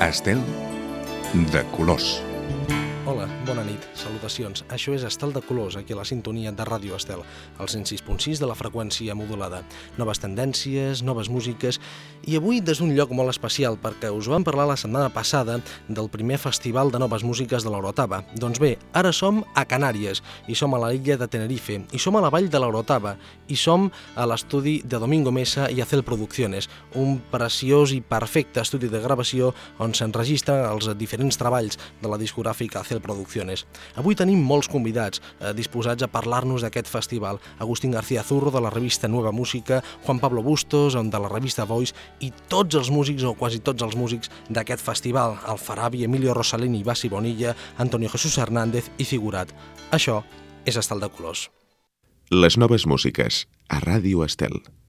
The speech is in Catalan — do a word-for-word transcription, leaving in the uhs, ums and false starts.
Estel de colors. Hola, bona nit, salutacions. Això és Estel de colors, aquí a la sintonia de Ràdio Estel, al cent sis punt sis de la freqüència modulada. Noves tendències, noves músiques, i avui des d'un lloc molt especial, perquè us vam parlar la setmana passada del primer festival de noves músiques de l'Orotava. Doncs bé, ara som a Canàries, i som a l'illa de Tenerife, i som a la vall de l'Orotava, i som a l'estudi de Domingo Mesa i Acel Producciones, un preciós i perfecte estudi de gravació on s'enregistren els diferents treballs de la discogràfica Acel Producciones. Avui tenim molts convidats eh, disposats a parlar-nos d'aquest festival. Agustín García Zurro, de la revista Nueva Música, Juan Pablo Bustos, de la revista Voice, i tots els músics, o quasi tots els músics, d'aquest festival. Alfarabi, Emilio Rosalini, Basi Bonilla, Antonio Jesús Hernández i Figurat. Això és Estel de colors. Les noves músiques a Ràdio Estel.